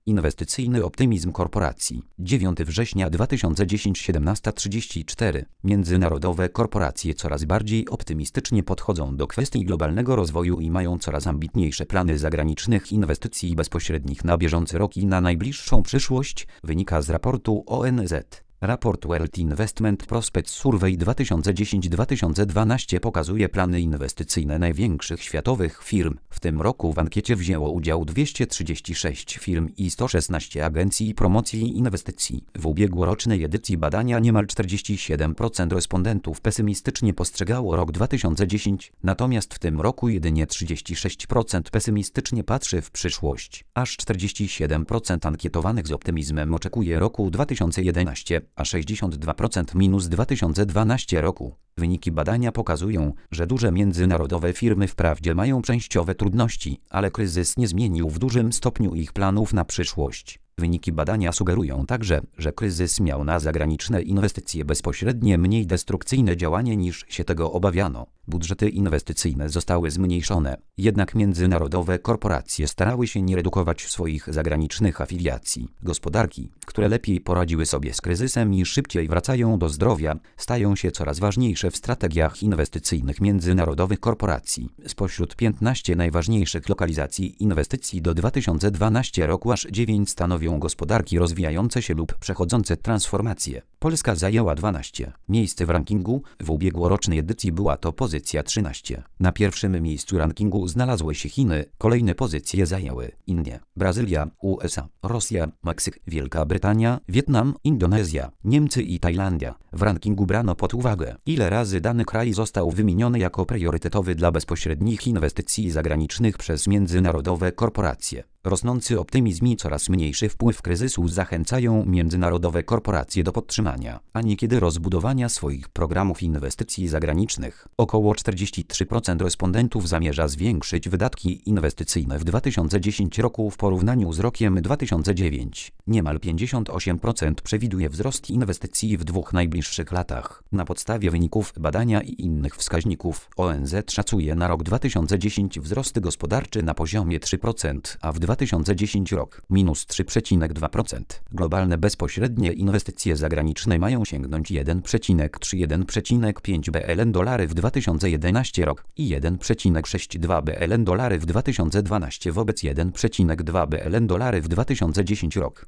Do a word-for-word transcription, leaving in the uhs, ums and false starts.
Inwestycyjny optymizm korporacji. dziewiątego września dwa tysiące dziesiątego, siedemnasta trzydzieści cztery. Międzynarodowe korporacje coraz bardziej optymistycznie podchodzą do kwestii globalnego rozwoju i mają coraz ambitniejsze plany zagranicznych inwestycji bezpośrednich na bieżący rok i na najbliższą przyszłość, wynika z raportu O N Z. Raport World Investment Prospects Survey dwa tysiące dziesiąty do dwa tysiące dwunastego pokazuje plany inwestycyjne największych światowych firm. W tym roku w ankiecie wzięło udział dwieście trzydzieści sześć firm i sto szesnaście agencji promocji inwestycji. W ubiegłorocznej edycji badania niemal czterdzieści siedem procent respondentów pesymistycznie postrzegało rok dwa tysiące dziesiąty, natomiast w tym roku jedynie trzydzieści sześć procent pesymistycznie patrzy w przyszłość. Aż czterdzieści siedem procent ankietowanych z optymizmem oczekuje roku dwa tysiące jedenastego, a sześćdziesiąt dwa procent minus dwa tysiące dwunastego roku. Wyniki badania pokazują, że duże międzynarodowe firmy wprawdzie mają częściowe trudności, ale kryzys nie zmienił w dużym stopniu ich planów na przyszłość. Wyniki badania sugerują także, że kryzys miał na zagraniczne inwestycje bezpośrednie mniej destrukcyjne działanie niż się tego obawiano. Budżety inwestycyjne zostały zmniejszone, jednak międzynarodowe korporacje starały się nie redukować swoich zagranicznych afiliacji. Gospodarki, które lepiej poradziły sobie z kryzysem i szybciej wracają do zdrowia, stają się coraz ważniejsze w strategiach inwestycyjnych międzynarodowych korporacji. Spośród piętnastu najważniejszych lokalizacji inwestycji do dwa tysiące dwunastego roku aż dziewięć stanowią gospodarki rozwijające się lub przechodzące transformację. Polska zajęła dwanaście miejsce w rankingu, w ubiegłorocznej edycji była to pozycja trzynaście. Na pierwszym miejscu rankingu znalazły się Chiny, kolejne pozycje zajęły Indie, Brazylia, U S A, Rosja, Meksyk, Wielka Brytania, Wietnam, Indonezja, Niemcy i Tajlandia. W rankingu brano pod uwagę, ile razy dany kraj został wymieniony jako priorytetowy dla bezpośrednich inwestycji zagranicznych przez międzynarodowe korporacje. Rosnący optymizm i coraz mniejszy wpływ kryzysu zachęcają międzynarodowe korporacje do podtrzymania, a niekiedy rozbudowania swoich programów inwestycji zagranicznych. Około czterdzieści trzy procent respondentów zamierza zwiększyć wydatki inwestycyjne w dwa tysiące dziesiątym roku w porównaniu z rokiem dwa tysiące dziewiątym. Niemal pięćdziesiąt osiem procent przewiduje wzrost inwestycji w dwóch najbliższych latach. Na podstawie wyników badania i innych wskaźników O N Z szacuje na rok dwa tysiące dziesiąty wzrost gospodarczy na poziomie trzy procent, a w dwa tysiące dziesiątym rok minus trzy przecinek dwa procent. Globalne bezpośrednie inwestycje zagraniczne mają sięgnąć jeden przecinek trzy do jeden przecinek pięć biliona dolarów w dwa tysiące jedenastym rok i jeden przecinek sześć dwa biliona dolarów w dwa tysiące dwunastym wobec jeden przecinek dwa biliona dolarów w dwa tysiące dziesiątym rok.